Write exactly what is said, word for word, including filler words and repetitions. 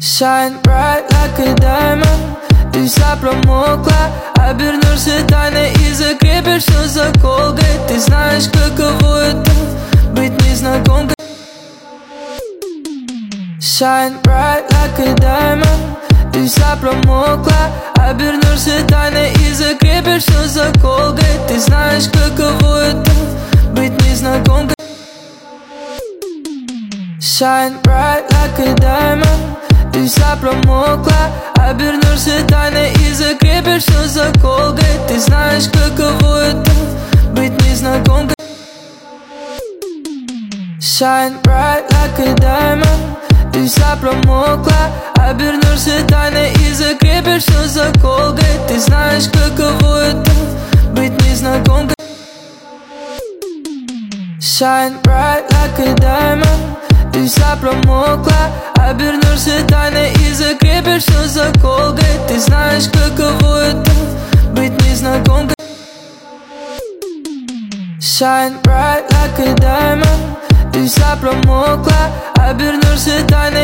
Shine bright like a diamond. Ты вся промокла, обернешься тайной и закрепишь все заколкой. Ты знаешь, каково это быть незнакомкой. Shine bright like a diamond. Ты вся промокла, обернешься тайной и закрепишь все заколкой. Ты знаешь, каково это быть незнакомкой. Shine bright like a diamond. Ты вся промокла, обернешься тайной и закрепишь все заколкой. Ты знаешь, каково это быть незнакомкой. Shine bright like a diamond. Ты вся промокла, обернешься тайной и закрепишь все заколкой. Ты знаешь, каково это быть незнакомкой. Shine bright like a diamond. Ты вся промокла, обернешься тайной и закрепишь все заколкой. Ты знаешь, каково это быть незнакомкой. Shine bright like a diamond. Ты вся промокла, обернешься тайной